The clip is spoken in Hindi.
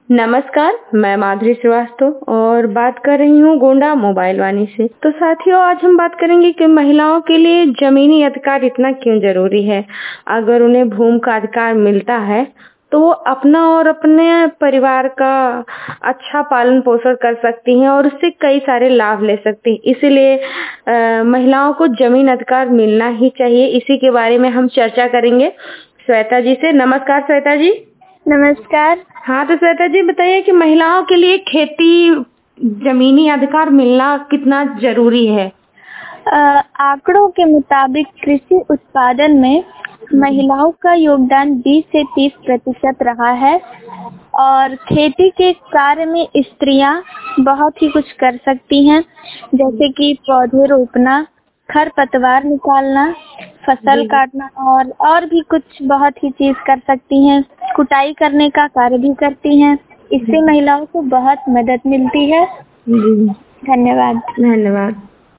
नमस्कार, मैं माधुरी श्रीवास्तव और बात कर रही हूँ गोंडा मोबाइल वाणी से। तो साथियों, आज हम बात करेंगे कि महिलाओं के लिए जमीनी अधिकार इतना क्यों जरूरी है। अगर उन्हें भूमि का अधिकार मिलता है तो वो अपना और अपने परिवार का अच्छा पालन पोषण कर सकती हैं और उससे कई सारे लाभ ले सकती हैं। इसीलिए महिलाओं को जमीन अधिकार मिलना ही चाहिए। इसी के बारे में हम चर्चा करेंगे श्वेता जी से। नमस्कार श्वेता जी। नमस्कार। हाँ, तो श्वेता जी बताइए कि महिलाओं के लिए खेती जमीनी अधिकार मिलना कितना जरूरी है। आंकड़ों के मुताबिक कृषि उत्पादन में महिलाओं का योगदान 20 से 30% रहा है और खेती के कार्य में स्त्रियां बहुत ही कुछ कर सकती हैं, जैसे कि पौधे रोपना, खरपतवार निकालना, फसल काटना और भी कुछ बहुत ही चीज कर सकती हैं। कुटाई करने का कार्य भी करती हैं। इससे महिलाओं को बहुत मदद मिलती है। जी, धन्यवाद। धन्यवाद।